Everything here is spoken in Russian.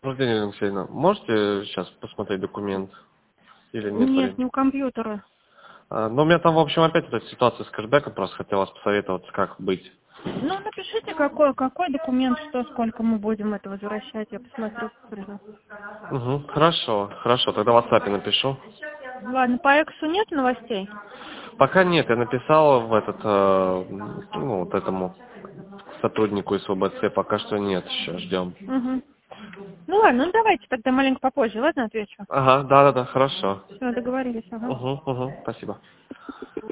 Добрый день, Ирина Алексеевна. Можете сейчас посмотреть документ? Или нет Нет, времени? не у компьютера. Ну, у меня там, в общем, опять эта ситуация с кэшбэком, просто хотел вас посоветоваться, как быть. Ну, напишите, какой документ, что, сколько мы будем это возвращать. Я посмотрю, приду. Угу, хорошо, тогда в WhatsApp напишу. Ладно, по Эксу нет новостей? Пока нет, я написал в этот, ну, вот этому сотруднику из ОБЦ, пока что нет, еще ждем. Угу. Ну ладно, ну давайте тогда маленько попозже, ладно, отвечу. Ага, да, хорошо. Все, договорились, ага. Угу, спасибо.